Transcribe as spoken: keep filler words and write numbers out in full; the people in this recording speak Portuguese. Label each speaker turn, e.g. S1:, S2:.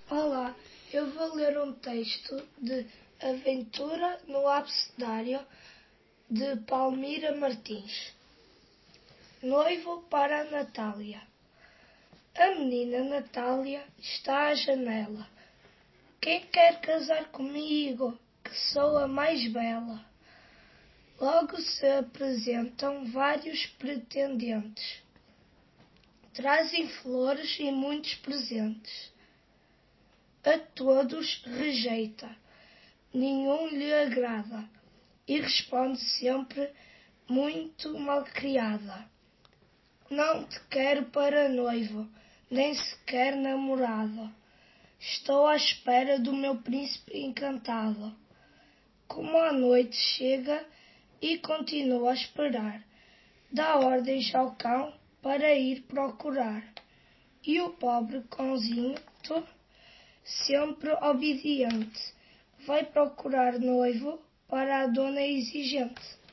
S1: Olá, eu vou ler um texto de Aventura no Abecedário, de Palmira Martins. Noivo para a Natália. A menina Natália está à janela. Quem quer casar comigo, que sou a mais bela? Logo se apresentam vários pretendentes. Trazem flores e muitos presentes. A todos rejeita, nenhum lhe agrada, e responde sempre muito malcriada. Não te quero para noivo, nem sequer namorado. Estou à espera do meu príncipe encantado. Como a noite chega e continua a esperar, dá ordens ao cão para ir procurar. E o pobre cãozinho, sempre obediente, vai procurar noivo para a dona exigente.